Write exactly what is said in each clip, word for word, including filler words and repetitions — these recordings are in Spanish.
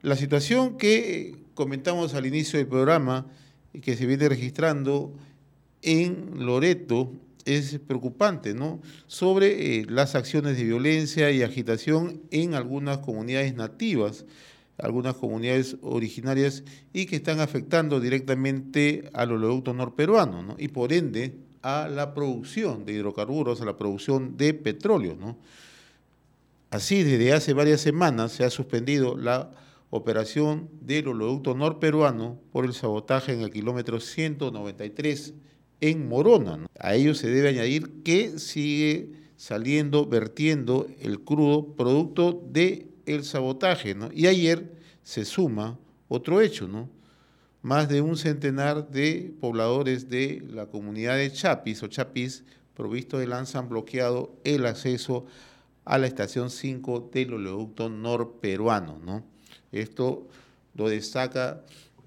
La situación que comentamos al inicio del programa y que se viene registrando en Loreto es preocupante, ¿no? Sobre eh, las acciones de violencia y agitación en algunas comunidades nativas, algunas comunidades originarias y que están afectando directamente al oleoducto norperuano, ¿no? Y por ende a la producción de hidrocarburos, a la producción de petróleo, ¿no? Así, desde hace varias semanas se ha suspendido la operación del oleoducto norperuano por el sabotaje en el kilómetro ciento noventa y tres en Morona, ¿no? A ello se debe añadir que sigue saliendo, vertiendo el crudo producto del sabotaje, ¿no? Y ayer se suma otro hecho, ¿no? Más de un centenar de pobladores de la comunidad de Chapis o Chapis, provisto de lanza, han bloqueado el acceso a la estación cinco del oleoducto norperuano, ¿no? Esto lo destaca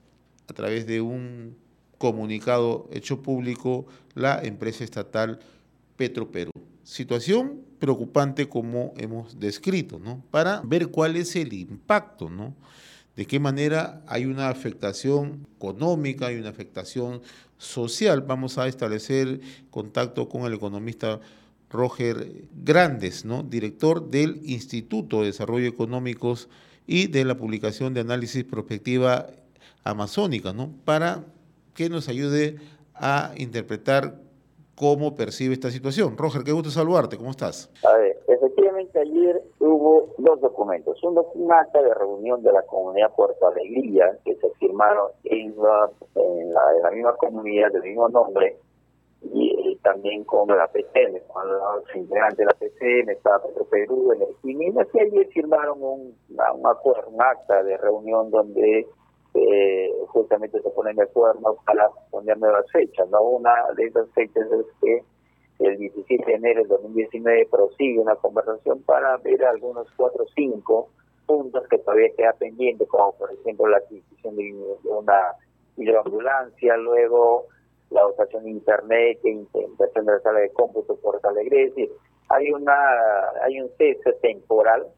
a través de un comunicado hecho público la empresa estatal Petroperú. Situación preocupante como hemos descrito, ¿no? Para ver cuál es el impacto, ¿no? De qué manera hay una afectación económica, hay una afectación social. Vamos a establecer contacto con el economista Roger Grandes, ¿no? Director del Instituto de Desarrollo Económicos y de la publicación de análisis prospectiva amazónica, ¿no? Para que nos ayude a interpretar cómo percibe esta situación. Roger, qué gusto saludarte, ¿cómo estás? A ver, efectivamente ayer hubo dos documentos. Uno fue un acta de reunión de la comunidad Puerto Alegría que se firmaron en la, en la, en la misma comunidad del mismo nombre y, y también con la P C M, con los integrantes de la P C M, estaba Petroperú, Energía, y ayer firmaron un, un acuerdo, un acta de reunión donde eh, justamente se ponen de acuerdo para poner nuevas fechas, ¿no? Una de esas fechas es que el diecisiete de enero del dos mil diecinueve prosigue una conversación para ver algunos cuatro o cinco puntos que todavía queda pendiente, como por ejemplo la adquisición de una hidroambulancia, luego la dotación de internet, que implementación de la sala de cómputo por Alegre. Es decir, hay una hay un cese temporal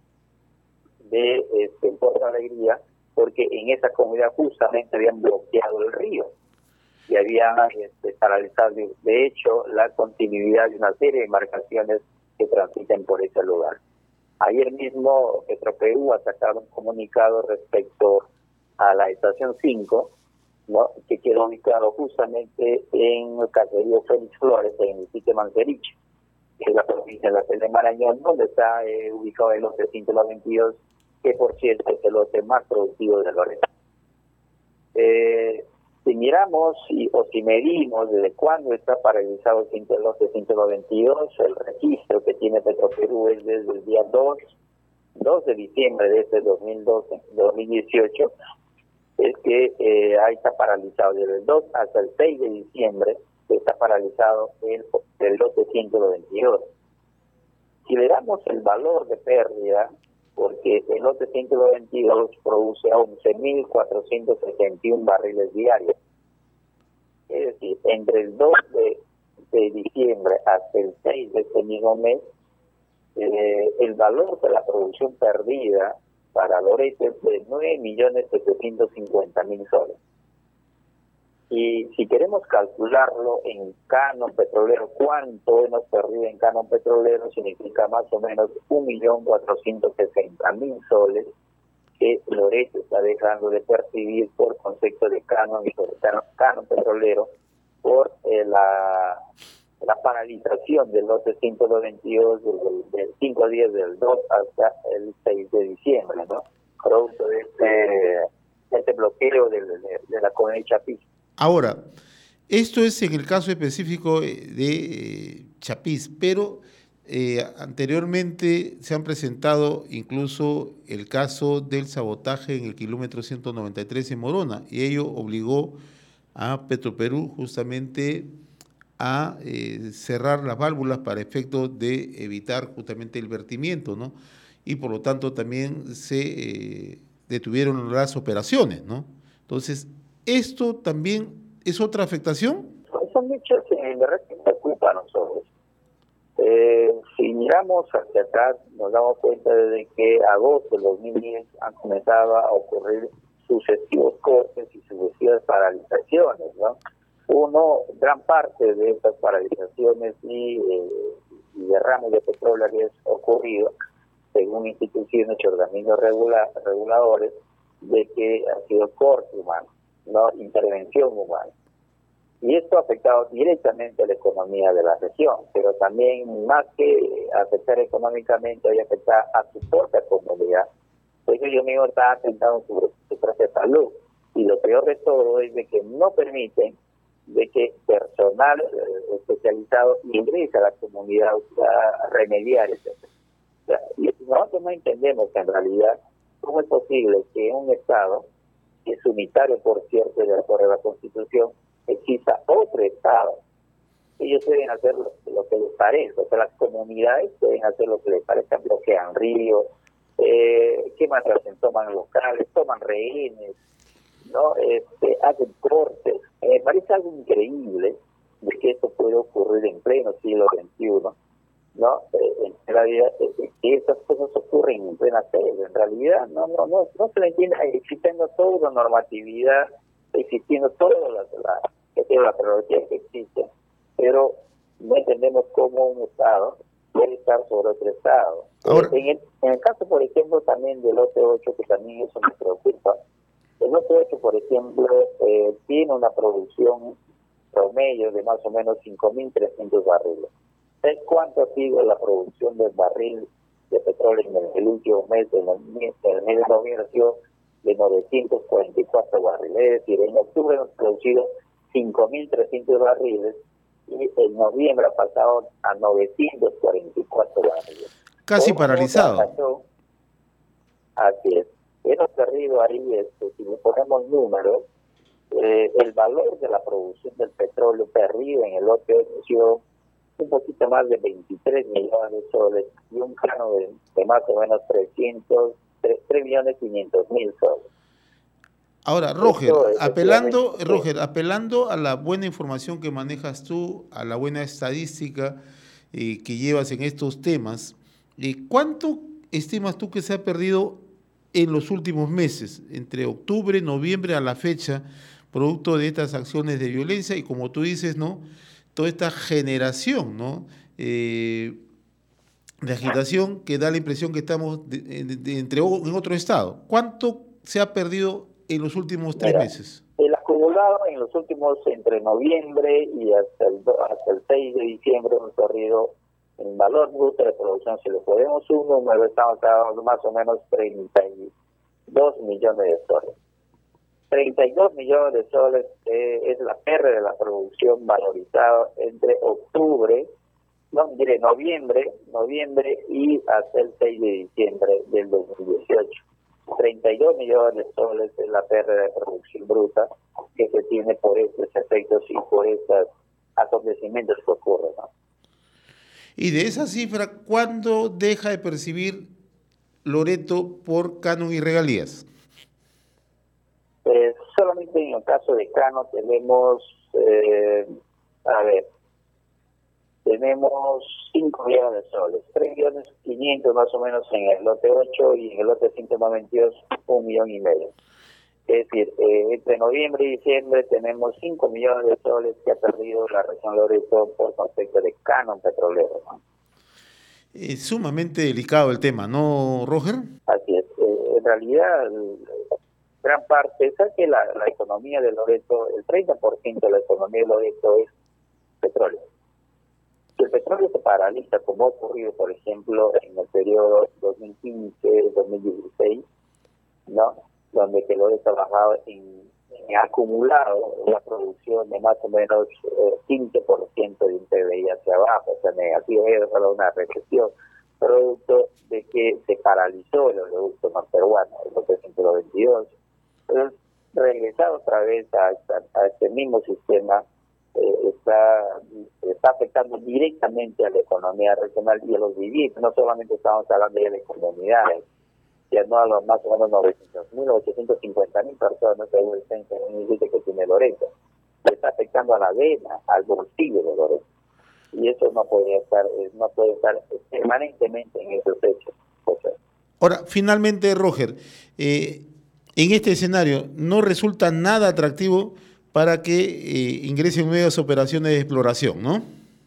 de este, Puerto Alegría, porque en esa comunidad justamente habían bloqueado el río y habían este, paralizado, de hecho, la continuidad de una serie de embarcaciones que transiten por ese lugar. Ayer mismo Petroperú ha sacado un comunicado respecto a la estación cinco, ¿no? Que quedó ubicado justamente en el caserío Félix Flores, en el municipio de Manceriche, que es la provincia de la de Marañón, donde está eh, ubicado el lote ciento veintidós, que por cierto es el lote más productivo de Loreto. Eh, si miramos y, o si medimos desde cuándo está paralizado el lote ciento veintidós, el registro que tiene Petroperú es desde el día dos de diciembre de este dos mil doce, dos mil dieciocho, es que eh, ahí está paralizado desde el dos hasta el seis de diciembre, que está paralizado el, el lote ciento veintidós. Si le damos el valor de pérdida, porque el lote ciento veintidós produce once mil cuatrocientos setenta y uno barriles diarios. Es decir, entre el dos de diciembre hasta el seis de este mismo mes, eh, el valor de la producción perdida para Loreto es de nueve millones setecientos cincuenta mil soles. Y si queremos calcularlo en canon petrolero, cuánto hemos perdido en canon petrolero, significa más o menos un millón cuatrocientos sesenta mil soles que Loreto está dejando de percibir por concepto de canon y sobre canon, canon petrolero por eh, la, la paralización del lote ciento veintidós del, del cinco días del dos hasta el seis de diciembre, ¿no? Producto de este, de este bloqueo de, de, de la comunidad Chapis. Ahora, esto es en el caso específico de eh, Chapis, pero eh, anteriormente se han presentado incluso el caso del sabotaje en el kilómetro ciento noventa y tres en Morona, y ello obligó a Petroperú justamente a eh, cerrar las válvulas para efecto de evitar justamente el vertimiento, ¿no? Y por lo tanto también se eh, detuvieron las operaciones, ¿no? Entonces, ¿esto también es otra afectación? Son hechos que en verdad que preocupan a nosotros. Eh, Eh, si miramos hacia atrás, nos damos cuenta de que a agosto del dos mil diez han comenzado a ocurrir sucesivos cortes y sucesivas paralizaciones, ¿no? Uno, gran parte de estas paralizaciones y, eh, y derrames de petróleo había ocurrido, según instituciones y organismos regula, reguladores, de que ha sido corte humano, no intervención humana. Y esto ha afectado directamente a la economía de la región, pero también más que afectar económicamente, hay afectar a su propia comunidad. Pues ellos mismos están atentando sobre su propia salud. Y lo peor de todo es de que no permiten de que personal eh, especializado ingrese a la comunidad a remediar ese. O sea, y nosotros no entendemos que en realidad cómo es posible que un Estado, que es unitario por cierto de acuerdo a la Constitución, exista otro Estado. Ellos deben hacer lo, lo que les parezca, o sea, las comunidades deben hacer lo que les parezca, bloquean ríos, eh, queman toman locales, toman rehenes, ¿no? Este, hacen cortes. Me eh, parece algo increíble de que esto puede ocurrir en pleno siglo veintiuno, ¿no? Eh, en realidad, eh, que estas cosas ocurren en plena selva. En realidad, no, no, no, no se le entiende, existiendo toda la normatividad, existiendo toda la, la, la, la prerrogativa que existe, pero no entendemos cómo un Estado puede estar sobre otro Estado. Ahora, en, el, en el caso, por ejemplo, también del lote ocho, que también eso me preocupa, el lote ocho, por ejemplo, eh, tiene una producción promedio de más o menos cinco mil trescientos barriles. ¿Sabes cuánto ha sido la producción del barril de petróleo en el, el último mes, en el, en el mes de noviembre, ha sido de novecientos cuarenta y cuatro barriles? Es decir, en octubre hemos producido cinco mil trescientos barriles y en noviembre ha pasado a novecientos cuarenta y cuatro barriles. Casi paralizado. Razón, así es. Hemos perdido ahí, este, si le ponemos números, eh, el valor de la producción del petróleo perdido en el lote ha sido un poquito más de veintitrés millones de soles y un plano de, de más o menos trescientos, tres millones quinientos mil soles. Ahora, Roger, apelando, Roger, apelando a la buena información que manejas tú, a la buena estadística eh, que llevas en estos temas, eh, ¿cuánto estimas tú que se ha perdido en los últimos meses, entre octubre, noviembre a la fecha, producto de estas acciones de violencia y, como tú dices, ¿no?, toda esta generación, ¿no?, eh, de agitación que da la impresión que estamos de, de, de, entre, en otro estado? ¿Cuánto se ha perdido en los últimos tres Mira, meses? El acumulado en los últimos, entre noviembre y hasta el, hasta el seis de diciembre, hemos perdido en valor bruto de producción. Si le ponemos un número, estamos hablando más o menos treinta y dos millones de soles. treinta y dos millones de soles eh, es la pérdida de la producción valorizada entre octubre, no, diré noviembre, noviembre y hasta el seis de diciembre del dos mil dieciocho. treinta y dos millones de soles es la pérdida de producción bruta que se tiene por estos efectos y por estos acontecimientos que ocurren, ¿no? Y de esa cifra, ¿cuándo deja de percibir Loreto por canon y regalías? Eh, solamente en el caso de Cano tenemos, eh, a ver, tenemos cinco millones de soles, tres millones quinientos más o menos en el lote ocho y en el lote ciento noventa y dos un millón y medio. Es decir, eh, entre noviembre y diciembre tenemos cinco millones de soles que ha perdido la región Loreto por concepto de canon petrolero, ¿no? Es sumamente delicado el tema, ¿no, Roger? Así es. Eh, en realidad, gran parte, ¿sabes que la, la economía de Loreto, el treinta por ciento de la economía de Loreto es petróleo? Si el petróleo se paraliza, como ha ocurrido, por ejemplo, en el periodo dos mil quince dos mil dieciséis, ¿no?, donde que Loreto ha bajado en, en acumulado una producción de más o menos eh, quince por ciento de un P B I hacia abajo, o sea, negativo, es solo una recesión, producto de que se paralizó el oleoducto norperuano, el lote ciento veintidós. Entonces, regresar otra vez a, a, a este mismo sistema eh, está, está afectando directamente a la economía regional y a los vivientes. No solamente estamos hablando ya de comunidades, ya no a los más o menos novecientos mil, ochocientos cincuenta mil personas, según el censo que tiene Loreto. Le está afectando a la vena, al bolsillo de Loreto. Y y eso no podría estar, no puede estar permanentemente en esos hechos. José. Ahora, finalmente, Roger, eh, en este escenario no resulta nada atractivo para que eh, ingresen nuevas operaciones de exploración, ¿no?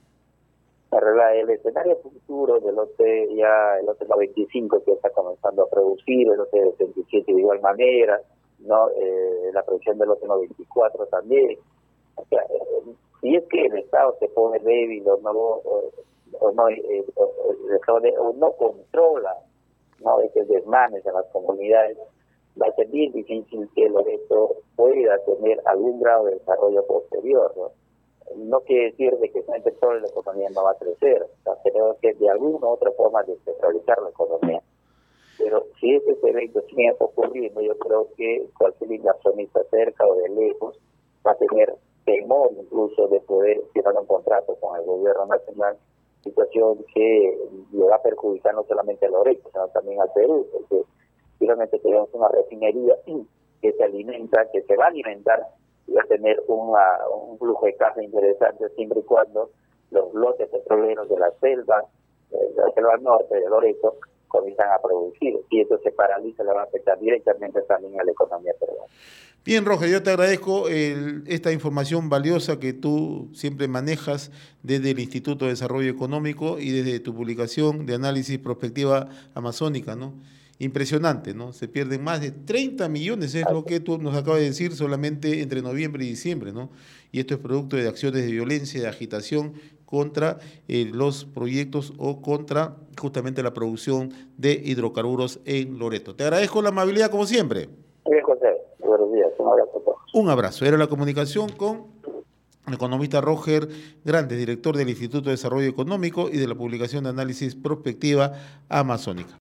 El escenario futuro del lote, ya el lote noventa y cinco que está comenzando a producir, el lote setenta y siete de igual manera, no eh, la producción del lote noventa y cuatro también. O sea, eh, si es que el Estado se pone débil o no o, o no eh, o, o, o no controla no esos desmanes en las comunidades, va a ser bien difícil que Loreto pueda tener algún grado de desarrollo posterior, ¿no? No quiere decir de que sin petróleo la economía no va a crecer, o sea, tenemos que de alguna u otra forma descentralizar la economía. Pero si estos eventos siguen ocurriendo, yo creo que cualquier inversionista cerca o de lejos va a tener temor incluso de poder firmar un contrato con el gobierno nacional, situación que le va a perjudicar no solamente a Loreto, sino también al Perú, porque finalmente tenemos una refinería que se alimenta, que se va a alimentar y va a tener una, un flujo de caja interesante siempre y cuando los lotes petroleros de la selva, de la selva norte de Loreto, comienzan a producir. Si eso se paraliza, le va a afectar directamente también a la economía peruana. Bien, Roger, yo te agradezco el, esta información valiosa que tú siempre manejas desde el Instituto de Desarrollo Económico y desde tu publicación de análisis prospectiva amazónica, ¿no? Impresionante, ¿no? Se pierden más de treinta millones, es lo que tú nos acabas de decir, solamente entre noviembre y diciembre, ¿no? Y esto es producto de acciones de violencia, de agitación contra eh, los proyectos o contra justamente la producción de hidrocarburos en Loreto. Te agradezco la amabilidad como siempre. Bien, José. Buenos días. Un abrazo a todos. Un abrazo. Era la comunicación con el economista Roger Grandes, director del Instituto de Desarrollo Económico y de la publicación de análisis prospectiva amazónica.